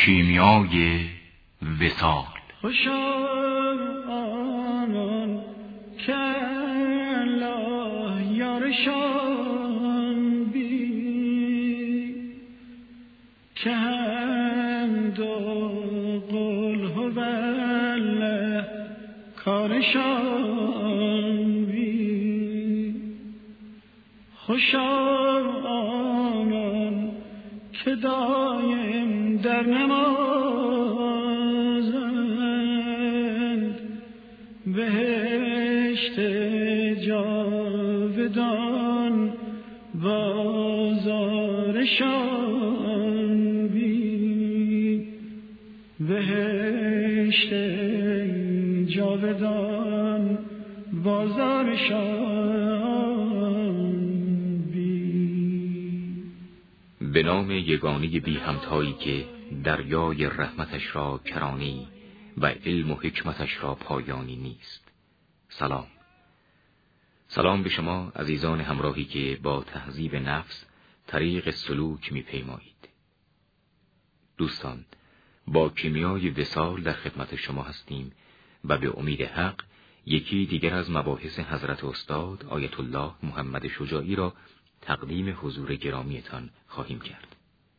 کیمیای وصال. خوشا آنان که الله یارشان بی، که حمد و قل هو الله کارشان بی. خوشا آنان که دایم در نمازند، بهشت جاودان بازارشان بی. بهشت جاودان بازارشان بی. به نام یگانه بی همتایی که دریای رحمتش را کرانی و علم و حکمتش را پایانی نیست. سلام به شما عزیزان همراهی که با تهذیب نفس طریق سلوک می پیمایید. دوستان، با کیمیای وصال در خدمت شما هستیم و به امید حق یکی دیگر از مباحث حضرت استاد آیت الله محمد شجاعی را تقدیم حضور گرامیتان خواهیم کرد.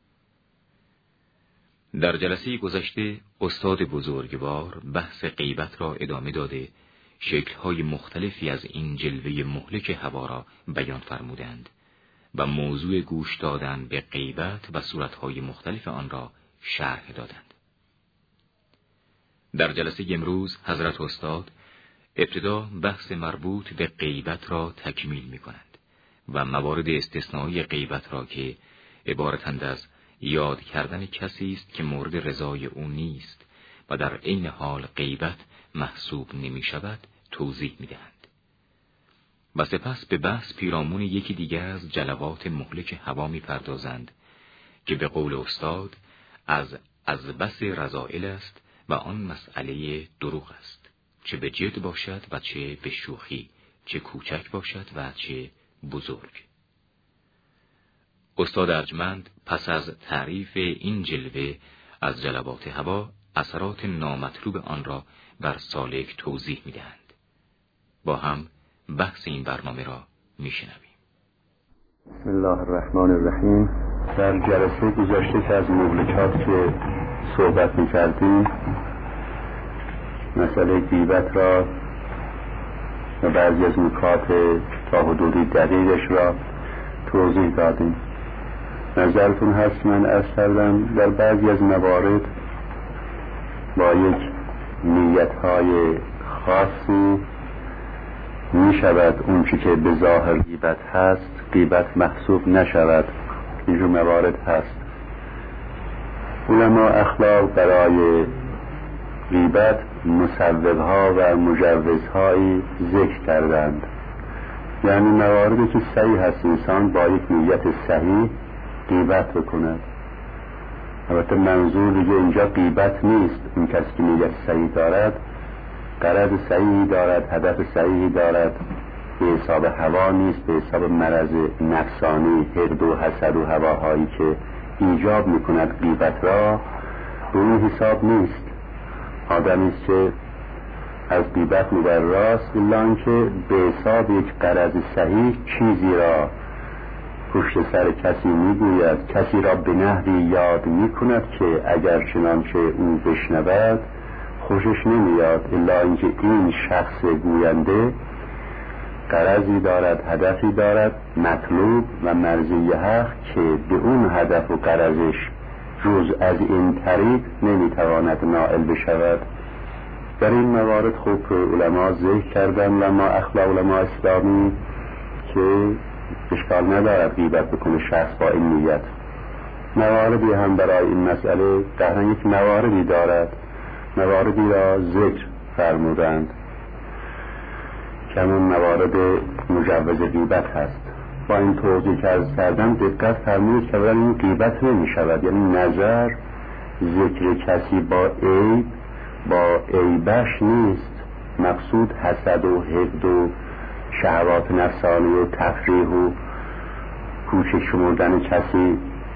در جلسه گذشته استاد بزرگوار بحث غیبت را ادامه داده شکل‌های مختلفی از این جلوه مهلک هوا را بیان فرمودند و موضوع گوش دادن به غیبت و صورت‌های مختلف آن را شرح دادند. در جلسه امروز حضرت استاد ابتدا بحث مربوط به غیبت را تکمیل می‌کنند و موارد استثنایی غیبت را که عبارتند از یاد کردن کسی است که مورد رضای او نیست و در عین حال غیبت محسوب نمی شود توضیح می دهند. و سپس به بحث پیرامون یکی دیگر از جلوات مهلک هوا می پردازند که به قول استاد از بس رذائل است و آن مسئله دروغ است، چه به جد باشد و چه به شوخی، چه کوچک باشد و چه بزرگ. استاد ارجمند پس از تعریف این جلوه از جلوات هوا اثرات نامطلوب آن را بر سالک توضیح می‌دهند. با هم بحث این برنامه را می‌شنویم. بسم الله الرحمن الرحیم. در جلسه گذشته که از مهلکات که صحبت می‌کردیم مسئله غیبت را و بعضی از نکات تا حدودی دقیقش را توضیح دادیم. نظرتون هست من عرض کردم در بعضی از موارد با یک نیت‌های خاصی می شود اون چی که به ظاهر غیبت هست غیبت محسوب نشود. اینجور موارد هست. علما اخلاق برای غیبت مسوغ‌ها و مجوزهایی ذکر کردند، یعنی مواردی که صحیح هست انسان با یک نیت صحیح غیبت بکند. البته منظور دیگه اینجا غیبت نیست. این کسی که نیت صحیح دارد غرض صحیحی دارد، هدف صحیحی دارد، به حساب هوا نیست، به حساب مرض نفسانی، حقد و حسد و هواهایی که ایجاب میکند غیبت را، به اون حساب نیست. آدمی است که از غیبت میبر راست الا آنکه به حساب یک غرض صحیح چیزی را پشت سر کسی میگوید، کسی را به نحوی یاد میکند که اگر چنانچه او بشنود خوشش نمیاد، الا اینکه این شخص گوینده غرضی دارد، هدفی دارد، مطلوب و مرضی حق که به اون هدف و غرضش جز از این طریق نمیتواند نائل بشود. در این موارد خوب علما ذکر کردن، علما اخلاق، علما اسلامی، که اشکال ندارد غیبت بکنه شخص با این نیت. مواردی هم برای این مسئله قهرن یک مواردی دارد، مواردی را ذکر فرمودند که همون موارد مجوز غیبت هست. با این توضیح که عرض کردم دقت فرمودید که اولا این غیبت نمی شود، یعنی نظر ذکر کسی با عیب با عیبش نیست. مقصود حسد و حقد و شهوات نفسانی و تفریح و کوچک شمردن کسی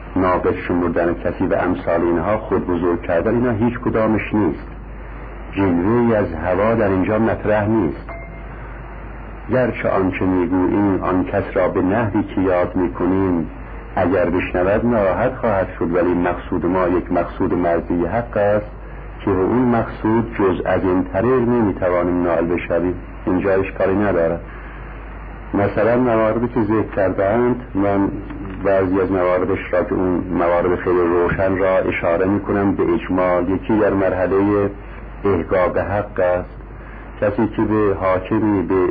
ناقص شمردن کسی و امثال اینها، خود بزرگ کردن، اینا هیچ کدامش نیست. جلوه‌ای از هوا در اینجا مطرح نیست. گرچه آنچه میگوییم آن کس را به نحوی که یاد میکنیم اگر بشنود ناراحت خواهد شد، ولی مقصود ما یک مقصود مرضی حق است که به اون مقصود جز از این طریق نمیتوانیم نائل بشویم. اینجا اشکالی نداره. مثلا مواردی که ذکر کردند، من بعضی از مواردش را که اون موارد خیلی روشن را اشاره میکنم به اجمال. یکی در مرحله احقاق حق است. کسی که به حاکمی، به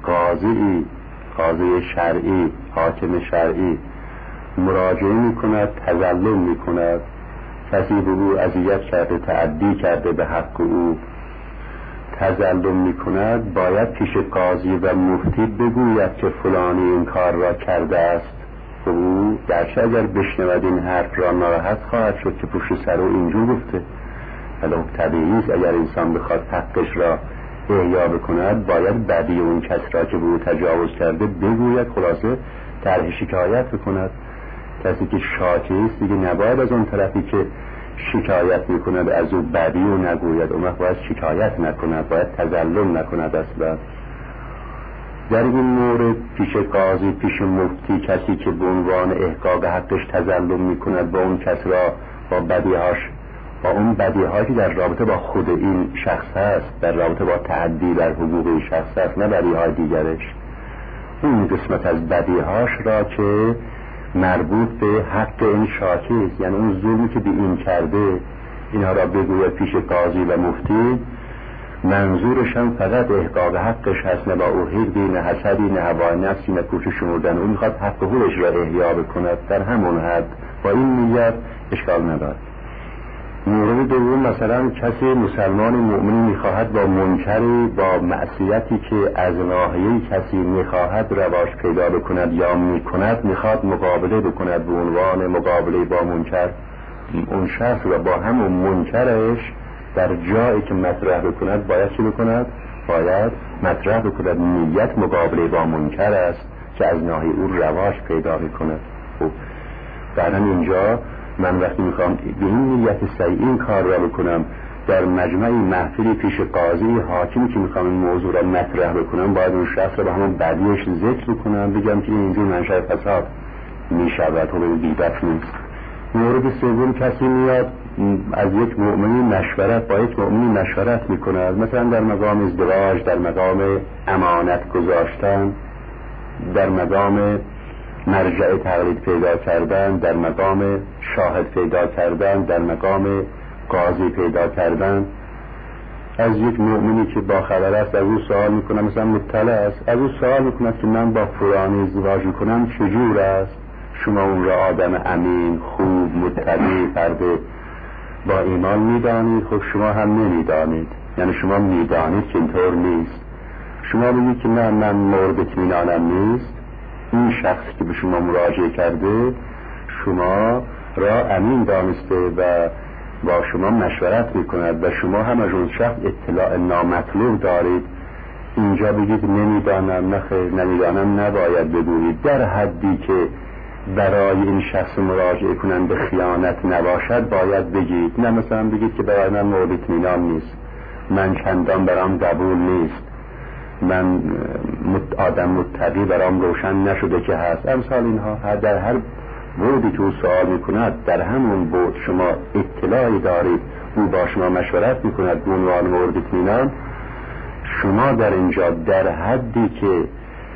قاضی شرعی، حاکم شرعی مراجعه میکند، تظلم میکند، کسی به او اذیت کرده، تعدی کرده به حق او، تظلم میکند، باید پیش قاضی و مفتی بگوید که فلانی این کار را کرده است. او گرچه اگر بشنود این حرف را ناراحت خواهد شد که پشت سر او اینجور گفته، ولی طبیعی است اگر انسان بخواد حقش را احیا بکند باید بدی اون کس را که به او تجاوز کرده بگوید، خلاصه طرح شکایت بکند. کسی که شاکی است دیگه نباید از اون طرفی که شکایت میکند از او بدی و نگوید، اون وقت باید شکایت نکند، باید تظلم نکند. اصلا در این مورد پیش قاضی، پیش مفتی، کسی که به عنوان احقاق حقش تظلم میکند با اون کس را، با بدیهاش، با اون بدیهایی که در رابطه با خود این شخص هست، در رابطه با تعدی در حقوق این شخص هست، نه بدیهای دیگرش، اون قسمت از بدیهاش را که مربوط به حق این شاکی است، یعنی اون ظلمی که به این کرده، اینها را بگوید پیش قاضی و مفتی. منظورش هم فقط احقاق حقش هست، نه با او حقدی، نه حسدی، نه هوای نفسی، نه کوچه شمردن. اون میخواد حق خودش را احیا بکند در همون حد، با این نیت اشکال ندارد. مورد دوم، مثلا کسی مسلمان مؤمنی میخواهد با منکری، با معصیتی که از ناحیه کسی میخواهد رواج پیدا بکند یا میکند، میخواد مقابله بکند به عنوان مقابله با منکر. اون شخص را با همون منکرش در جایی که مطرح بکند باید چی بکند؟ باید مطرح بکند نیت مقابله با منکر است که از ناحیه او رواج پیدا بکند. خب بعدا اینجا من وقتی میخوام به این نیت صحیح این کار را بکنم در مجمعی محفلی پیش قاضی حاکمی که میخوام این موضوع را مطرح بکنم، باید اون شخص را به همون بدیش ذکر بکنم، بگم که اینجور منشأ فساد میشود و به بیدت نیست. مورد سوم، کسی میاد از یک مؤمنی مشورت، با یک مؤمنی مشورت میکند، مثلا در مقام ازدواج، در مقام امانت گذاشتن، در مقام مرجع تقلید پیدا کردن، در مقام شاهد پیدا کردن، در مقام قاضی پیدا کردن. از یک مؤمنی که با خبر است از او سوال میکنه، مثلا مطلع است، از او سوال میکنه که من با فلانی ازدواج میکنم چجور است؟ شما اون را آدم امین، خوب، متقی، فرد با ایمان میدانید؟ خب شما هم نمیدانید، یعنی شما میدانید که اینطور نیست. شما بگید که نه، من مورد اطمینانم نیست، این شخصی که به شما مراجعه کرده شما را امین دانسته و با شما مشورت میکند و شما هم از اون شخص اطلاع نامطلوب دارید. اینجا بگید نمیدانم، نخیر نمیدانم نباید بگویید، در حدی که برای این شخص مراجعه کنن به خیانت نباشد باید بگید. نه مثلا بگید که برای من مورد اطمینان نیست، من چندان برام قبول نیست، من آدم متقی برام روشن نشده که هست. امثال اینها در هر بودی که او سوال میکند در همون بود شما اطلاعی دارید، او با شما مشورت میکند به عنوان مورد اطمینان، شما در اینجا در حدی که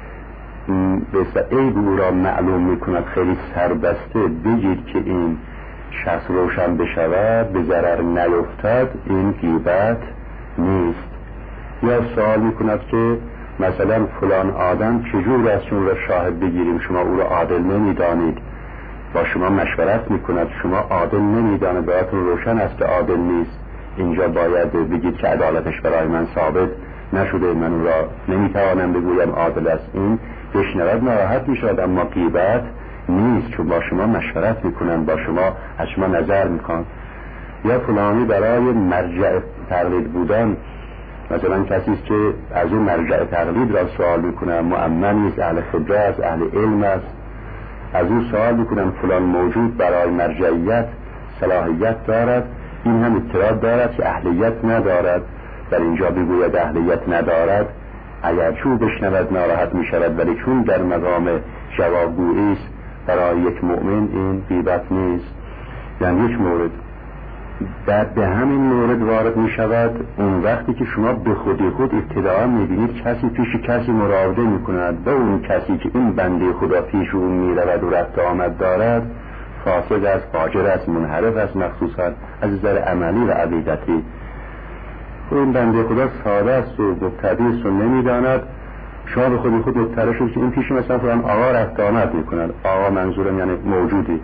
به عیب او را معلوم میکند خیلی سربسته بگید که این شخص روشن بشود، به ضرر نیفتد، این غیبت نیست. یا سوال میکند که مثلا فلان آدم چجور است چون را شاهد بگیریم، شما او را عادل نمیدانید، با شما مشورت میکند، شما عادل نمیدانید، براتون روشن است که عادل نیست. اینجا باید بگید که عدالتش برای من ثابت نشده، من او را نمیتوانم بگویم عادل است. این بشنود ناراحت میشود، اما غیبت نیست، چون با شما مشورت میکنن، با شما از شما نظر میکن. یا فلانی برای مرجع تقلید بودن، مثلا کسی است که از اون مرجع تقلید را سوال میکنه، مؤمن نیست، اهل خبره است، اهل علم است، از او سوال میکنن فلان موجود برای مرجعیت صلاحیت دارد؟ این هم اطلاع دارد که اهلیت ندارد. در اینجا بگوید اهلیت ندارد، اگر چون بشنود ناراحت می شود، ولی چون در مقام جوابگویی است برای یک مؤمن این غیبت نیست. یعنی یک مورد بعد به همین مورد وارد می شود اون وقتی که شما به خودی خود ابتداء می بینید کسی پیش کسی مراوده می کند و اون کسی که این بنده خدا پیش اون می رود و رفت آمد دارد فاسد است، فاجر است، منحرف است، مخصوصا از نظر عملی و عقیدتی. این بنده خدا ساده است و مبتدی است و نمیداند، شما به خودی خود مبتلا شد که این پیش مثلا فلان آقا رفت آمد می کند. آقا منظورم یعنی موجودی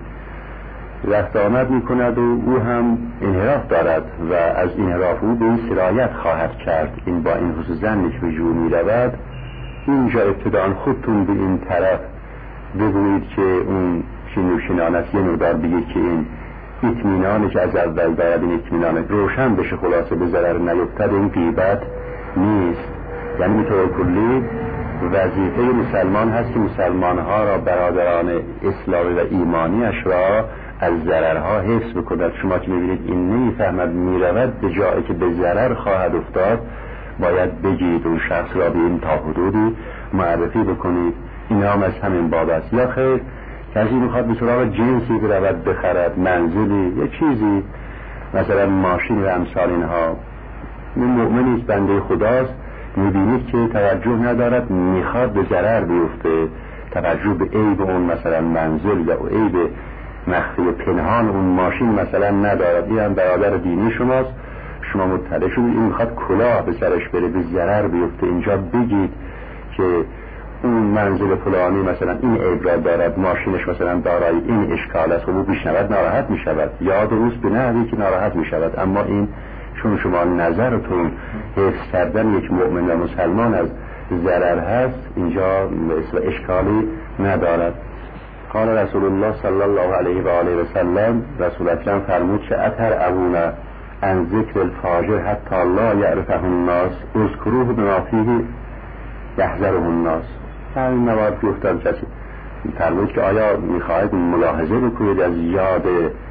رفت آمد می کند و او هم انحراف دارد و از انحراف او به این سرایت خواهد کرد. این با این حسن ظنی که به جور می رود، اینجا ابتداً خودتون به این طرف بگویید که اون شنوشنان است، یه مقدار بگید که این اطمینانی که از اول دارد این اطمینان روشن بشه، خلاصه به ضرر نیفتد، این غیبت نیست. یعنی به طور کلی وظیفه مسلمان هست که مسلمانها را، برادران اسلامی و ایمانیش را از ضررها حفظ بکند. شما که میبینید این نمیفهمد میرود به جایی که به ضرر خواهد افتاد، باید بگید اون شخص را به این تا حدودی معرفی بکنید. این هم از همین باب است. یا خیر کسی میخواد به سراغ جنسی برود بخرد، منزلی، یه چیزی، مثلا ماشین و امثال اینها، این مؤمنی است، بنده خداست، میبینید که توجه ندارد، میخواد به ضرر بیفته، توجه به عیب اون مثلا منزل یا عیب مخفی پنهان اون ماشین مثلا ندارد. این هم برادر دینی شماست، شما مطلع شدید این میخواد کلاه به سرش بره، به ضرر بیفته. اینجا بگید که اون منزل فلانی مثلا این عیب را دارد، ماشینش مثلا دارای این اشکال است، خب او بشنود ناراحت میشود، یا درست به نحوی که ناراحت میشود. اما این چون شما نظرتون حفظ کردن یک مؤمن و مسلمان از ضرر هست، اینجا اشکالی ندارد. قال رسول الله صلی الله علیه و آله و سلم، رسول اکرم فرمود که اتر ابونا عن ذکر الفاجر حتی لا یعرفه الناس اذکروه بما فیه یحذره الناس. همین موارد گفتم کسی فرمود که آیا میخواهید ملاحظه بکنید از یاد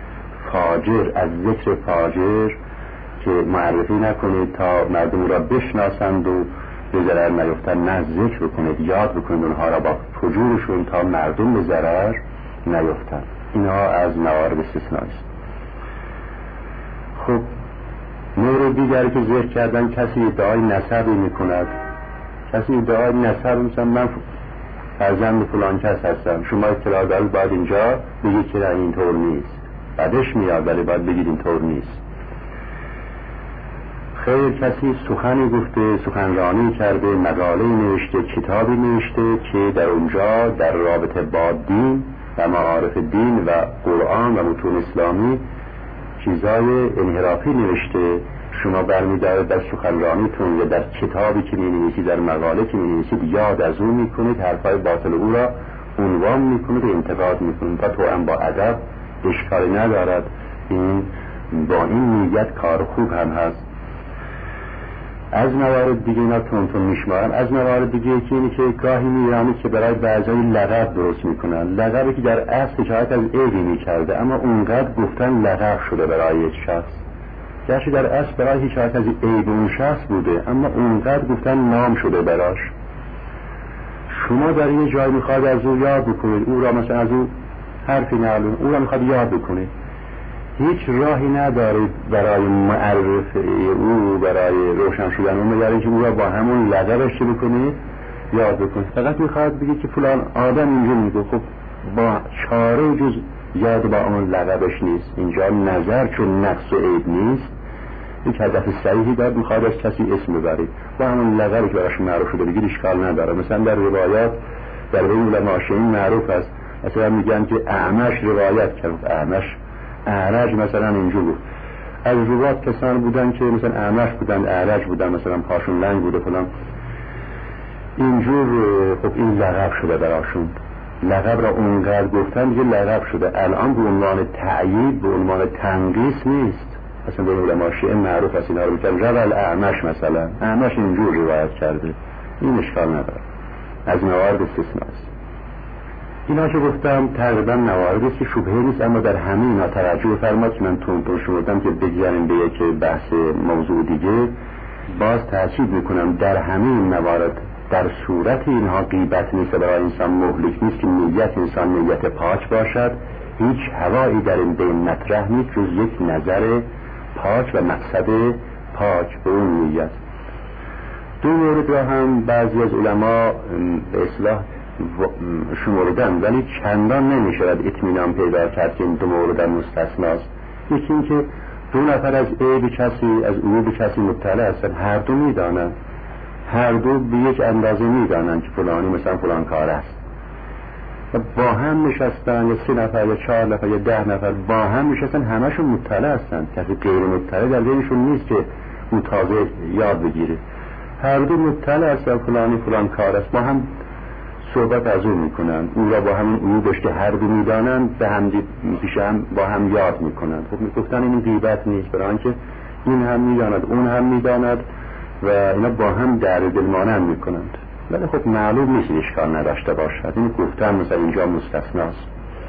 فاجر، از ذکر فاجر که معرفی نکنید تا مردم را بشناسند و به ضرر نیفتند، نه ذکر بکنید، یاد بکنید اونها را با فجورشون تا مردم به ضرر نیفتند. اینها از موارد استثنایی است. خب مورد دیگری که ذکر کردن، کسی ادعای نسبی میکند، کسی ادعای نسب، مثلا من فرزند فلان کس هستم، شما اطلاع دارید، باید اینجا بگید که اینطور نیست. بعدش میاد ولی باید بگید اینطور نیست. خیر کسی سخنی گفته، سخنرانی کرده، مقاله نوشته، کتابی نوشته که در اونجا در رابطه با دین و معارف دین و قرآن و متون اسلامی چیزای انحرافی نوشته، شما برمی‌دارید در سخنرانیتون یا در کتابی که می‌نویسید، در مقاله که می‌نویسید، یاد از اون می‌کنید، حرفای باطل او را عنوان می‌کنید و انتقاد می‌کنید. تا تو هم با ادب اشکالی ندارد، این با این نیت کار خوب هم هست. از موارد دیگه اینا تون میشمارم. از موارد دیگه که اینی که گاهی میرانی که برای بعضای لقب درست میکنن، لقبی که در اصل شاید از عیبی میکرده اما اونقدر گفتن لقب شده برای یک شخص، گرچه در اصل برای هیچ شاید از عیب اون شخص بوده اما اونقدر گفتن نام شده براش. شما در این جای میخواد از او یاد بکنید، او را مثلا از او حرفی نعلم، او را میخواد یاد بکنید، هیچ راهی ندارید برای معرفه او، برای روشن شدن اون، مگر اینکه او را با همون لقبش چه بکنید، یاد بکنید. فقط میخواد بگید که فلان آدم اینجا میگه، خب با چاره جز یاد با اون لقبش نیست. اینجا نظر چون نقص و عیب نیست، یک هدف صحیحی دارد، میخواد از کسی اسم ببرید، با همون لقبی که براش معروف شده بگید اشکال نداره. مثلا در روایات در بین علماء شیعی معروف است، مثلا میگن که اعمش روایت کرد، اعمش اعرج مثلا اینجور بود. از روات کسان بودن که مثلا اعمش بودن، اعرج بودن، مثلا پاشون لنگ بوده فلان، اینجور. خب این لقب شده براشون، لقب را اونقدر گفتن دیگه لقب شده. الان به عنوان تعیید، به عنوان تنقیص نیست. مثلا به علماء شیعه معروف است اینا رو میگن روال اعمش، مثلا اعمش اینجور روایت کرده، این اشکال نداره، از موارد استثناء است. اینا که گفتم تقریبا مواردی است که شبهه نیست، اما در همه اینا توجه بفرمایید که من تون شمردم که بگذاریم به یک بحث موضوع دیگه. باز تاکید میکنم در همه این موارد در صورت اینها غیبت نیست، برای انسان مهلک نیست که نیت انسان نیت پاک باشد. هیچ هوایی در این بین مطرح نیست جز یک نظر پاک و مقصد پاک به اون نیت. دو مورد را هم بعضی از علما به اصلاح شمردن، ولی چندان نمیشود اطمینان پیدا کرد که این دو مورد مستثناست. یکی این که دو نفر از عیب کسی، از عیوب کسی مطلع هستن، هر دو میدانن، هر دو به یک اندازه میدانن که فلانی مثلا فلان کار است، و با هم نشستن، یا 3 نفر یا 4 نفر یا 10 نفر با هم نشستن، همشون مطلع هستن، کسی غیر مطلع در بینشون نیست که اون تازه یاد بگیره. هر دو مطلع هستن فلانی فلان کار است، با هم صحبت از اون میکنن، اون را با همون عیوبش که هر دو میدانن به هم با هم یاد میکنن. خب میگفتن این غیبت نیست، برای اینکه این هم میداند اون هم میداند و اینا با هم در دل مانند میکنند، ولی خب معلوم نیست اشکال نداشته باشد. این گفتن مثلا اینجا مستثناست.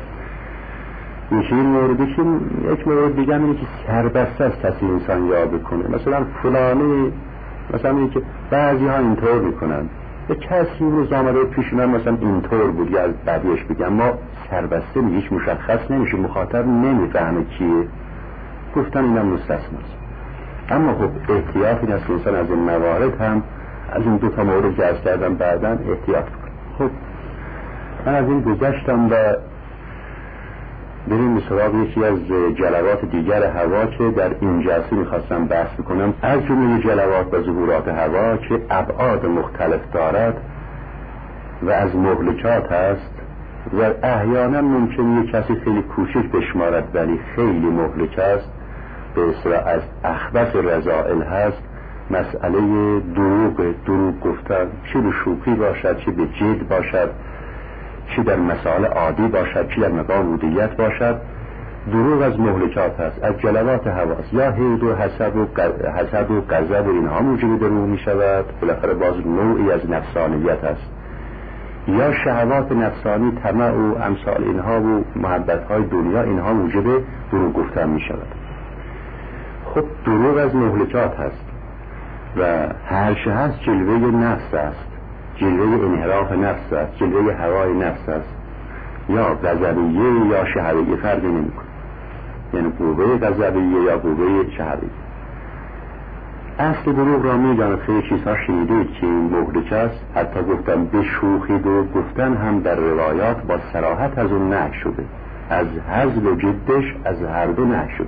این موردی که یک مورد دیگه اینه که سربسته از کسی انسان یاد بکنه، مثلا فلانی، مثلا اینه که بعضی ها اینطور میکنن، یه کسی روز آمده پیش من مثلا اینطور بود یا از بدیش بگم، ما سربسته هیچ مشخص نمیشه، مخاطب نمیفهمه کیه. گفتن اینم مستثناست. اما خب احتیاط این است انسان از این موارد هم، از این 2 تا مورد که عرض کردم بعداً احتیاط کنه. خب من از این گذشتم و بریم به سراغ یکی از جلوات دیگر هوا که در این جلسه میخواستم بحث بکنم. از جمله جلوات و ظهورات هوا که ابعاد مختلف دارد و از مهلکات است و احیانا ممکنه یک کسی خیلی کوچک بشمارد ولی خیلی مهلک است، به اصطلاح از اخبث رذائل هست مسئله دروغ گفتن، چه به شوخی باشد، چه به جد باشد، چه در مسائل عادی باشد، چه در مقام عبودیت باشد. دروغ از مهلکات هست، از جلوات هواست. یا حید و حسد و غضب و اینها موجب دروغ می شود، بالاخره باز نوعی از نفسانیت است. یا شهوات نفسانی، طمع و امثال اینها و محبت های دنیا، اینها موجب دروغ گفتن می شود. خب دروغ از مهلکات هست و هرچه هست جلوه نفس است، جلوه انحراف نفس است، جلوه هوای نفس است، یا غضبیه یا شهویه، فرقی نمی‌کنه، یعنی قوه غضبیه یا قوه شهویه. اصل دروغ را می‌داند، خیلی چیزها شنیدید که این مهلک است، حتی گفتم به شوخی دروغ گفتن هم در روایات با صراحت از اون نهی شده، از هزل و جدش از هر دو نهی شده.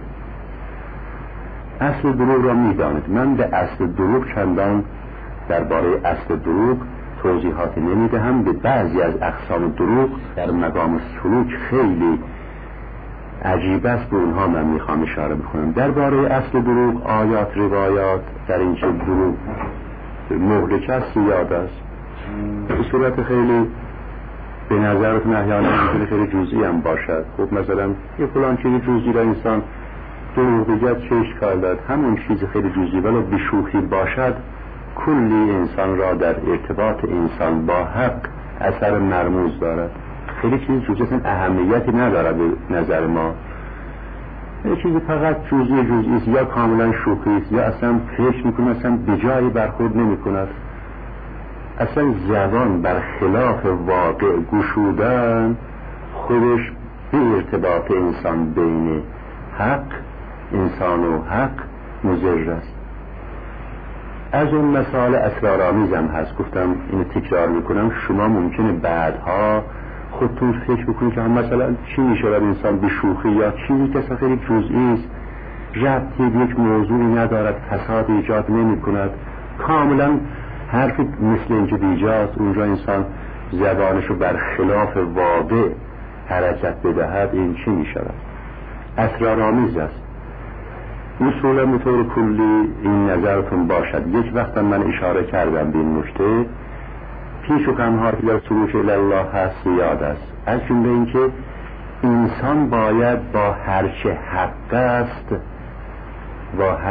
اصل دروغ را می‌داند. من به اصل دروغ چندان درباره اصل دروغ توضیحات نمیدهم، به بعضی از اقسام دروغ در مقام سلوک خیلی عجیب است، به اونها من میخوام اشاره بکنم. درباره اصل دروغ آیات روایات در این چه دروغ مهلک است زیاد است، به صورت خیلی به نظرتون احیانا خیلی جزئی هم باشد. خب مثلا یه فلان چیزی جزئی را انسان دروغ بگد چه اشکال دارد، همون چیز خیلی جزئی ولی به شوخی باشد کلی انسان را در ارتباط انسان با حق اثر مرموز دارد. خیلی چیز جزئی اهمیتی ندارد به نظر ما، یه چیزی فقط جزئی است، یا کاملا شوخی است یا اصلا فکر میکنه اصلا به جایی برخورد نمی کند. اصلا زبان بر خلاف واقع گشودن خودش به ارتباط انسان بین حق، انسان و حق مضر است. از اون مسائل اسرارآمیزم هست، گفتم اینو تکرار میکنم، شما ممکنه بعدها خودتون فکر بکنید که هم مثلا چی میشود انسان به شوخی یا چیزی که اصلا خیلی جزئی است، ربطی به یک موضوعی ندارد، فساد ایجاد نمی کند، کاملا حرف مثل اینجا دیجاست، اونجا انسان زبانشو بر خلاف واقع حرکت بدهد، این چی میشود؟ اسرارآمیز است. اصولا به طور کلی این نظرتون باشد. یک وقتا من اشاره کردم به این نکته، پیش و کمها که در سلوک الله هست زیاد است، از جمله اینکه انسان باید با هرچه حق است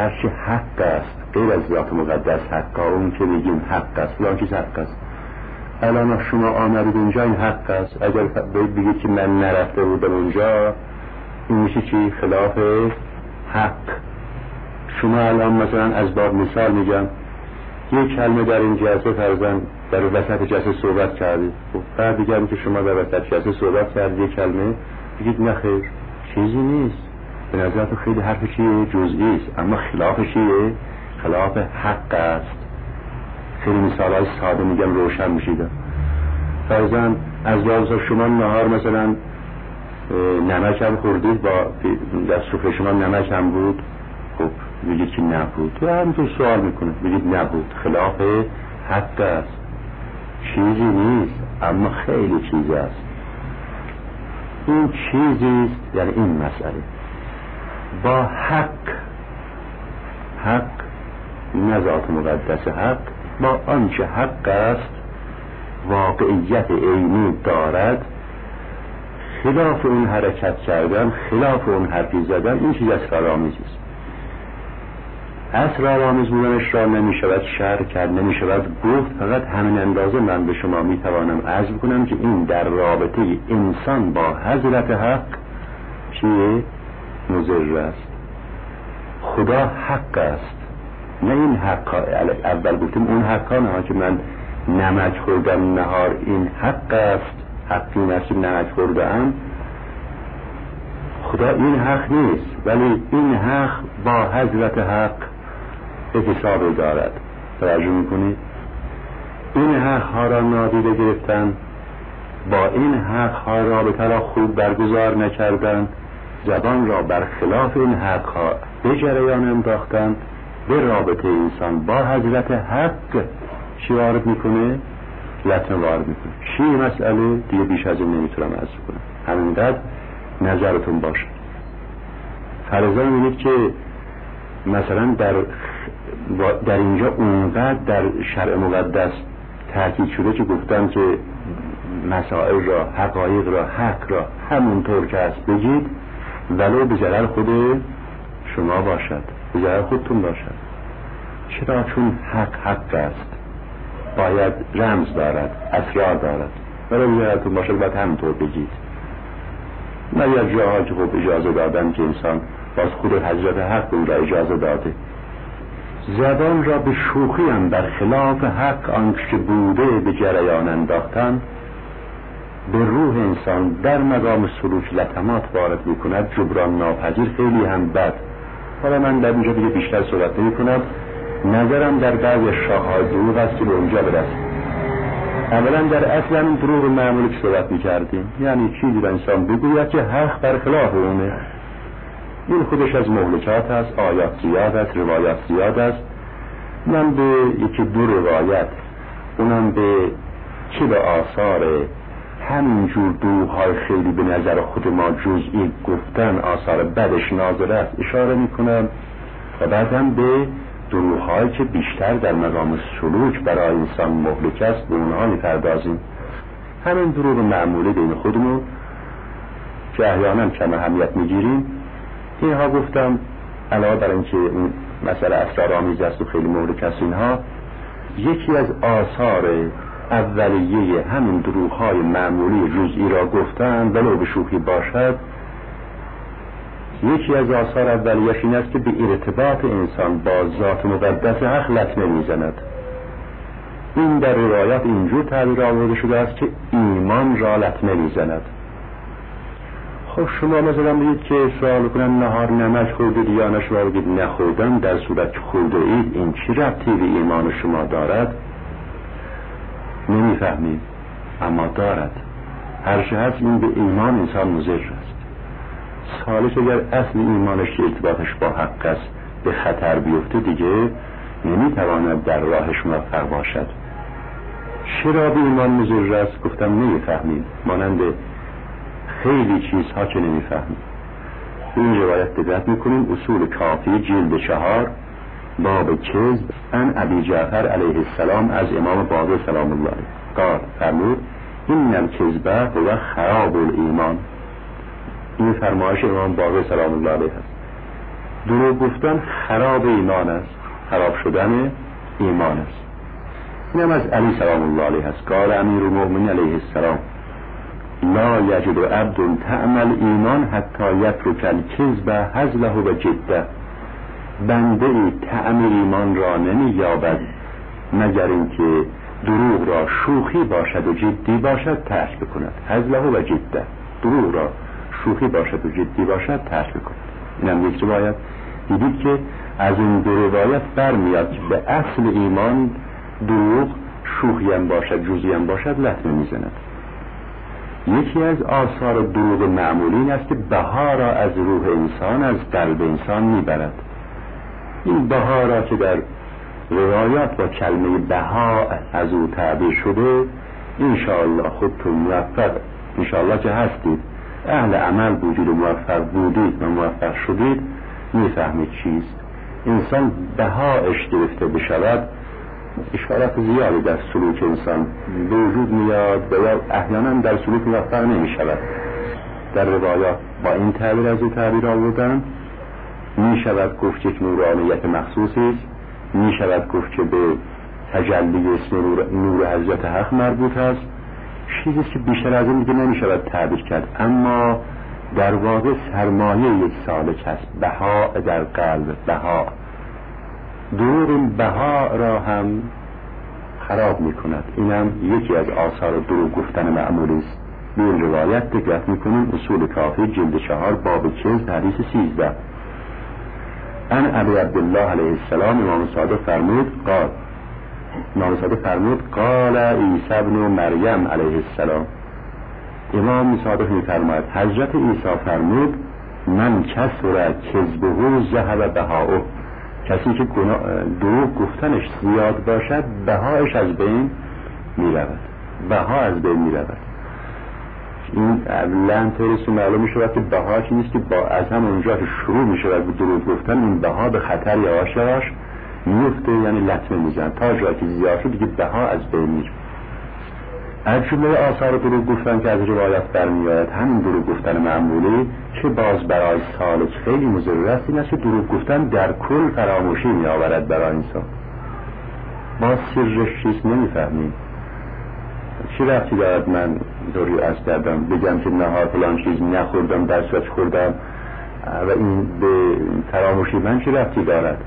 غیر از ذات مقدس حق، اون که میگیم حق است فلان چیز حق است، الان شما آمدید اونجا، این حق است. اگر بگید که من نرفته بودم اونجا، این میشه چی؟ خلاف حق. شما الان مثلا از باب مثال میگم، یک کلمه در این جلسه فرضاً در وسط جلسه صحبت کردید، بعد دیگه که شما در وسط جلسه صحبت کردید یک کلمه بگید نه خیر چیزی نیست، به نظر تو خیلی حرف چیه؟ جزئی است، اما خلاف چیه؟ خلاف حق است. خیلی مثالای ساده میگم روشن میشید. فرضاً از باب شما نهار مثلا نمک هم خوردید، با در سفره شما نمک هم بود، خب بگید که نبود، تو همینطور سوال میکنه بگید نبود، خلاف حق است. چیزی نیست اما خیلی چیز است. این چیزیست، یعنی این مسئله با حق نه ذات مقدس حق، با آنچه حق است واقعیت عینی دارد، خلاف اون حرکت کردن، خلاف اون حرفی زدن، این چیز اسرارآمیز است. اسرارآمیز بودنش را نمیشود شرح کرد، نمیشود گفت. فقط همین اندازه من به شما میتوانم عرض بکنم که این در رابطه انسان با حضرت حق چیه؟ مضر است. خدا حق است، نه این حق اول گفتیم اون حق ها، نه که من نمک خوردم نهار این حق است، حقی نفسی نمک خوردم. خدا این حق نیست، ولی این حق با حضرت حق حساب دارد. توجه میکنید؟ این حق ها را نادیده گرفتن، با این حق ها رابطه را خوب برگزار نکردن، زبان را برخلاف این حق ها به جریان انداختن، به رابطه انسان با حضرت حق چی وارد میکنه؟ لطمه وارد میکنه. چی مسئله؟ دیگه بیش از این نمیتونم عرض کنم، همینقدر نظرتون باشه. فرضاً میگید که مثلا در اینجا اونقدر در شرع مقدس تاکید شده که گفتم که مسائل را، حقایق را، حق را همونطور که هست بگید، ولو به ضرر خود شما باشد، به ضرر خودتون باشد. چرا؟ چون حق است، باید رمز دارد، اسرار دارد، ولو به ضررتون باشد باید همونطور بگید. من یک جاها که خب اجازه دادم که انسان باز خود حضرت حق او را اجازه داده، زبان را به شوخی هم بر خلاف حق آنچه بوده به جریان انداختن، به روح انسان در مقام سلوک لطمات وارد میکند، جبران ناپذیر، خیلی هم بد. حالا من در اینجا دیگه بیشتر صحبت نمی کنم. نظرم در بعض شاخه‌های دروغ است که به اونجا برسیم. اولا در اصل همین دروغ معمولی که صحبت میکردیم، یعنی چیزی به انسان بگوید که حق برخلاف اونه. این خودش از مهلکات است، آیات زیاد است، روایات زیاد است. من به یکی دو روایت، اونم به چه به آثار همینجور دروغ‌های خیلی به نظر خود ما جزئی گفتن، آثار بدش نازل است، اشاره میکنم، و بعدم به دروغ‌هایی که بیشتر در مقام سلوک برای انسان مهلک است به اونها میپردازیم. همین دروغ معمولی بین خودمون که احیانا کم اهمیت میگیریم، اینها گفتم علاوه بر اینکه این مسئله اسرارآمیز است و خیلی مهلک است، اینها یکی از آثار اولیه همین دروغ‌های معمولی جزئی را گفتن ولو به شوخی باشد. یکی از آثار اولیه‌اش این است که به ارتباط انسان با ذات مقدس حق لطمه میزند. این در روایات اینجور تعبیر آورده شده است که ایمان را لطمه میزند. خب شما مثلا بگید که سوال کنم نهار نمک خوردید یا نه، شما بگید نخوردم، در صورت که خورده اید، این چی ربطی به ایمان شما دارد؟ نمیفهمید، اما دارد. هر چه هست این به ایمان انسان مضر است. سالش اگر اصل ایمانش ارتباطش با حق است به خطر بیفته، دیگه نمیتواند در راهش موفق باشد. چرا به ایمان مضر است؟ گفتم نمیفهمید، مانند خیلی چیزها که نمیفهمید. این روایت دقت میکنیم، اصول کافی جلد 4 باب کذب عن ابی جعفر علیه السلام از امام باقر سلام الله علیه قال فرمود این الکذب هو خراب الایمان. این فرمایش امام باقر سلام الله علیه است. دروغ گفتن خراب ایمان است، خراب شدن ایمان است. اینم از علی سلام الله علیه است. قال امیر المؤمنین علیه السلام لا یجد عبد طعم الایمان حتی یترک الکذب هزله و جده. بنده ای طعم ایمان را نمی یابد مگر اینکه دروغ را شوخی باشد و جدی باشد ترک بکند. هزله و جده، دروغ را شوخی باشد و جدی باشد ترک بکند. اینم یک روایت. دیدید که از این دو روایت برمیاد که به اصل ایمان دروغ شوخی هم باشد جزئی هم باشد لطمه میزند. یکی از آثار دروغ معمولی این است که بها را از روح انسان، از قلب انسان میبرد. این بها را که در روایات با کلمه بها از او تعبیر شده، انشاءالله خودتون موفق، انشاءالله که هستید، اهل عمل بودید و موفق بودید و موفق شدید، میفهمید چیست. انسان بهاش گرفته بشود، اشارات زیادی در سلوک انسان به وجود میاد و یا احیانا در سلوک موفق نمی شود. در روایات با این تعبیر از او تعبیر آوردن. می شود گفت یک نورانیت مخصوصی است، می شود گفت که به تجلی اسم نور حضرت حق مربوط است، چیزی که بیشتر از این دیگه نمی شود تعبیر کرد. اما در واقع سرمایه یک سالک است، بها در قلب، بها. دروغ این بها را هم خراب می کند. اینم یکی از آثار دروغ گفتن معمولی است. به این روایت دقت می کنیم. اصول کافی جلد 4 باب کذب حدیث 13. ان ابی عبدالله علیه السلام امام صادق فرمود قال عیسی ابن مریم علیه السلام. امام صادق می‌فرماید حضرت عیسی فرمود من کثر کذبه ذهب بهاؤه. کسی که دروغ گفتنش زیاد باشد بهایش از بین می‌رود. بها از بین می‌رود. این لن طوریست معلوم می‌شود که بها چیزی نیست که با از همونجا که شروع می‌شود به دروغ گفتن این بها به خطر یواش یواش میفته، یعنی لطمه میزن تا جایی که زیاد شد دیگه بها از بین میره. از جمله آثار دروغ گفتن که از روایت برمیاد همین دروغ گفتن معمولی که باز برای سالک خیلی مضر است، این است که دروغ گفتن در کل فراموشی میآورد برای انسان. ما سرش چیست نمیفهمیم. چی رفتی دارد من دوری از کردم بگم که نهار فلان چیز نخوردم در صورت خوردم و این به فراموشی من چی رفتی دارد؟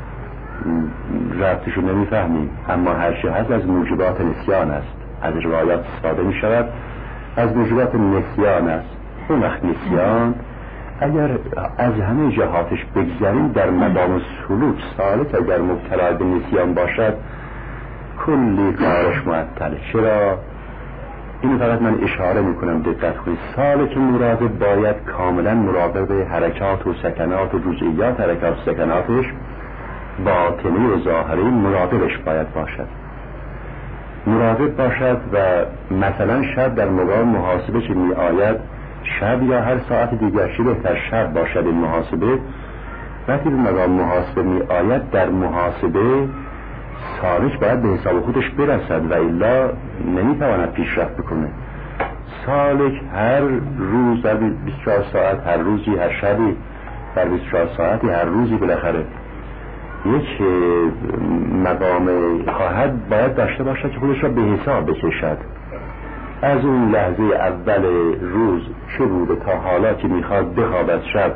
رفتشو نمیفهمیم. اما هر چی هست از موجبات نسیان است. از روایات استفاده می شود از موجبات نسیان است. اون وقت نسیان اگر از همه جهاتش بگذاریم در مقام سلوک سالک اگر مبتلا به نسیان باشد کلی کارش معطله. چرا؟ این فقط من اشاره میکنم دقت کنید. سالک مراقب باید کاملا مراقب حرکات و سکنات و جزئیات حرکات و سکناتش باطنی و ظاهری مراقبش باید باشد. مراقب باشد و مثلا شب در مقام محاسبه که می آید، شب یا هر ساعت دیگر چه بهتر شب باشد این محاسبه. وقتی به مقام محاسبه می آید در محاسبه سالک باید به حساب خودش برسد و الا نمیتواند پیشرفت بکنه. سالک هر روز در 24 ساعت، هر روزی، هر شبی در 24 ساعتی، هر روزی بالاخره یک مقام خواهد باید داشته باشد که خودش را به حساب بکشد. از اون لحظه اول روز چه بوده تا حالا که میخواد بخوابد شب،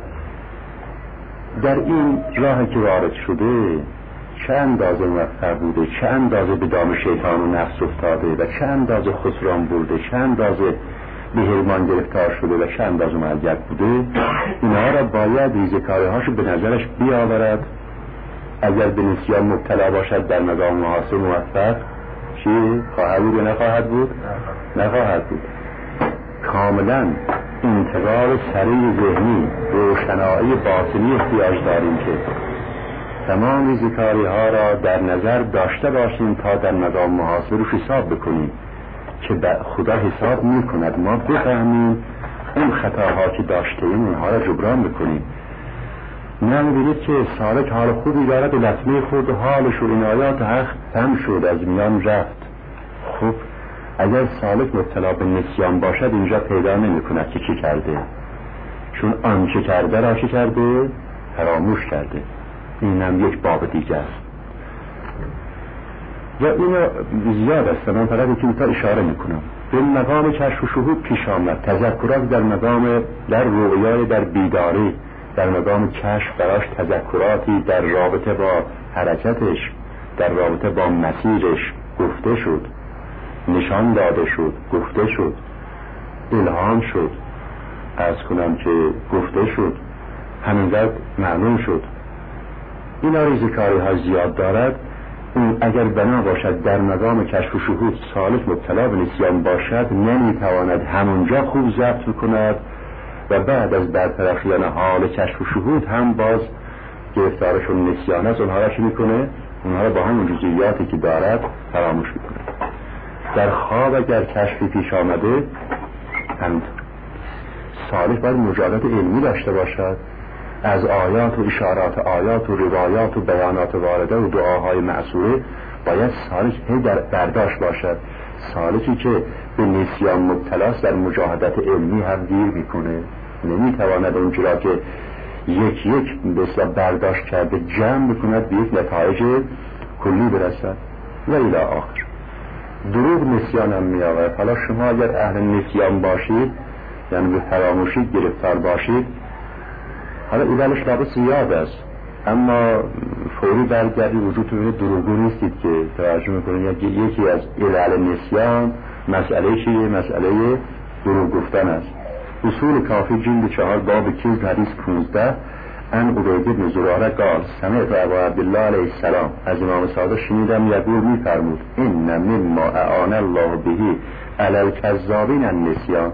در این راه که وارد شده چه اندازه موفق بوده، چه اندازه به دام شیطان و نفس افتاده و چه اندازه خسران برده، چه اندازه به حرمان گرفتار شده و چه اندازه مرگت بوده. اینها را باید ریزکاری هاشو به نظرش بیاورد. اگر به نسیان مبتلا باشد در مقام محاسبه موفق چی؟ خواهد بود یا نخواهد بود؟ نخواهد بود. کاملا انتقال سریع ذهنی، روشنایی باطنی احتیاج داریم که تمام ریزکاری ها را در نظر داشته باشیم تا در مقام محاسبه رو حساب بکنیم که خدا حساب میکند، ما بفهمیم اون خطاها که داشتیم اونها را جبران بکنیم. نه میبینید که سالک حال خوبی دارد و لطمه خورد و حالش و عنایات حق تم شد، از میان رفت. خب اگر سالک مبتلا به نسیان باشد اینجا پیدا نمی کند که چی کرده، چون آنچه کرده را چی کرده؟ فراموش کرده. اینم یک باب دیگه است. و اینو زیاد است، من فقط یکی تا اشاره میکنم. به مقام کشف و شهود پیش آمد، تذکرات در مقام، در رؤیای، در بیداری، در مقام کشف براش تذکراتی در رابطه با حرکتش، در رابطه با مسیرش گفته شد، نشان داده شد، گفته شد، الهام شد، عرض کنم که گفته شد، همینقدر معلوم شد. اینا ریزکاری ها زیاد دارد. اون اگر بنا باشد در مقام کشف و شهود سالک مبتلا به نسیان باشد، نمیتواند همونجا خوب ضبط کند و بعد از برطرفیان حال کشف و شهود هم باز گرفتارشون نسیان است. اونها را چی میکنه؟ اونها را با همون جزئیاتی که دارد فراموش میکنه. در خواب اگر کشفی پیش آمده، هم سالک باید مجادات علمی داشته باشد، از آیات و اشارات آیات و روایات و بیانات وارده و دعاهای معصوره باید سالک هی در برداشت باشد. سالکی که به نسیان مبتلاست در مجاهدت علمی هم گیر میکنه، نمیتواند اونجورا که یک یک بسیار برداشت کرده جمع بکند به یک نتایج کلی برسد و الی آخر. دروغ نسیان هم می آورد. حالا شما اگر اهل نسیان باشید، یعنی به فراموشی گرفتار باشید، حالا ایدالش لابد زیاد است، اما فوری برگردی وجود ببینید دروغگو نیستید که توجه میکنید. یکی از علل نسیان مسئله چیه؟ مسئله دروغ گفتن است. اصول کافی جلد 4 باب کذب حدیث 15 ان عبید بن زراره قال سمعت ابا عبدالله علیه السلام، از امام صادق شنیدم یقول میفرمود ان مما اعان الله به علی الکذابین النسیان.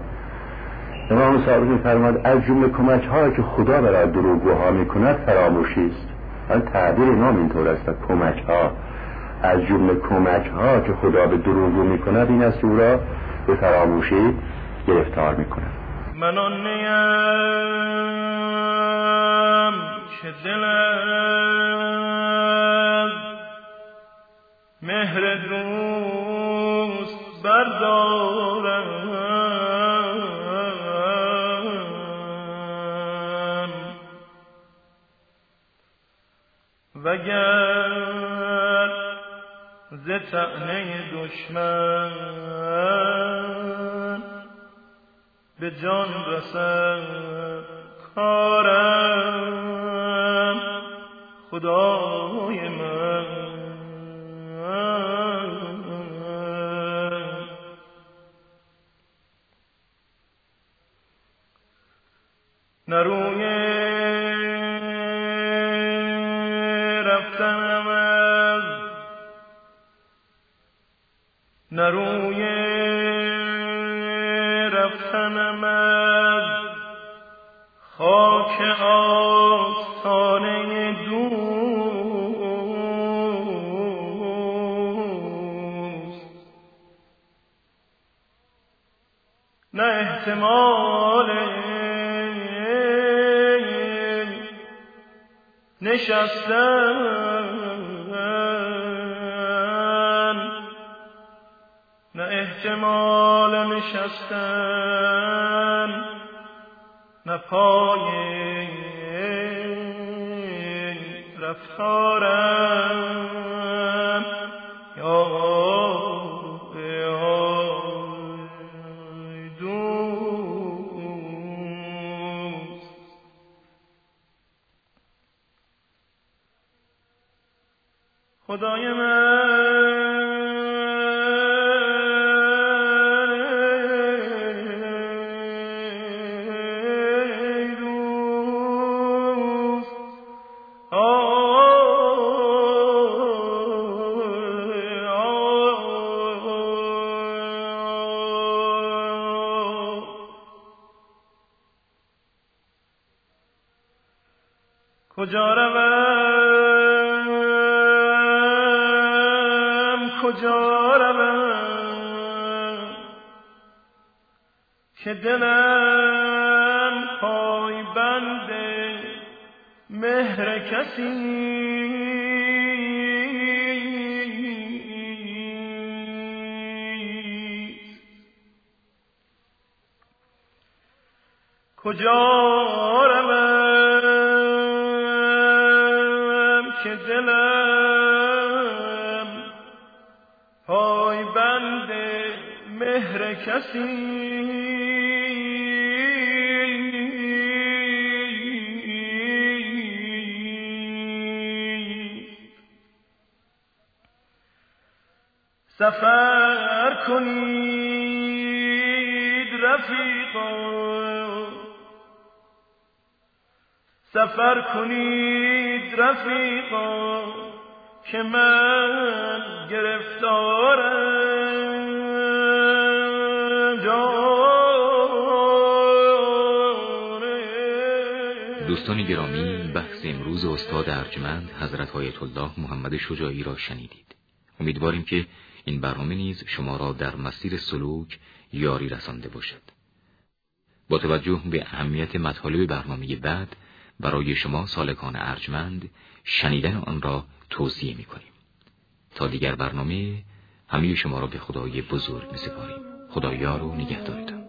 امام صادق میفرماد از جمله کمک هایی که خدا برای دروغگوها میکند فراموشی است. حالا تعبیر امام اینطور است، کمک ها، از جمله کمک ها که خدا به دروغگو میکند این است که او را به فراموشی گرفتار میکند. من آن نیم که دلم مهر دوست بردارم وگر ز طعنه دشمن به جان رسد کارم خدای من. نروی رفتنم از نروی رفتنم از خاک آستانه دوست، نه احتمال نشستن، نه احتمال نشستن، نه پای رفتارم یا دوست. خدای من کجا روم کجا روم که دلم پای بند مهر کسی کجا روم که دلم کسی سفر کنید رفیقا، سفر کنید رفیقا که من گرفتارم جان. دوستان گرامی، بحث امروز استاد ارجمند حضرت آیت الله محمد شجاعی را شنیدید. امیدواریم که این برنامه نیز شما را در مسیر سلوک یاری رسانده باشد. با توجه به اهمیت مطالب برنامه بعد برای شما سالکان ارجمند شنیدن آن را توصیه می‌کنیم. تا دیگر برنامه، همه شما را به خدای بزرگ می‌سپاریم. خدا یار و نگهدارتان.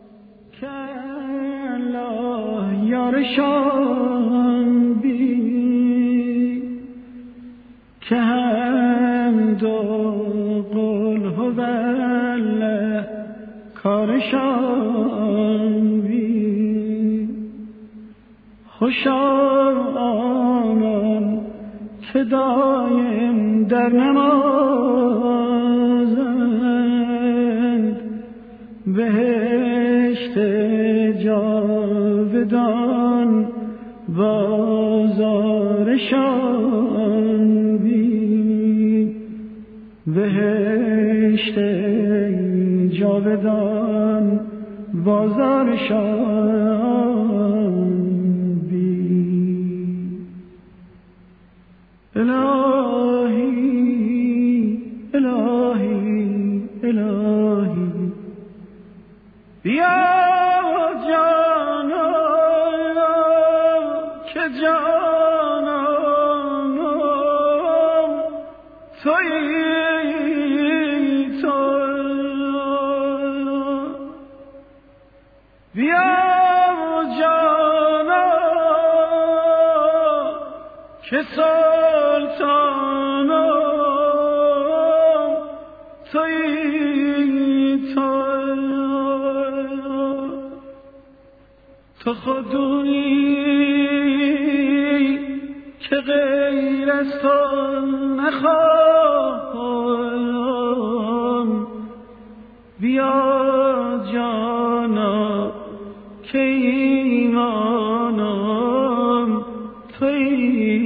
یارشان بی که هم دو قل هوله کارشان بی خوشا آنان که دایم در نمازند بهشت جاودان بازارشان بی بهشت جاودان بازارشان بی. الهی الهی الهی بیا جانا که جانا تویی تو، بیا جانا که سلطانا تویی تو، تو خودی که غیر از تو نخواهم، بیا جانا که ایمانم تویی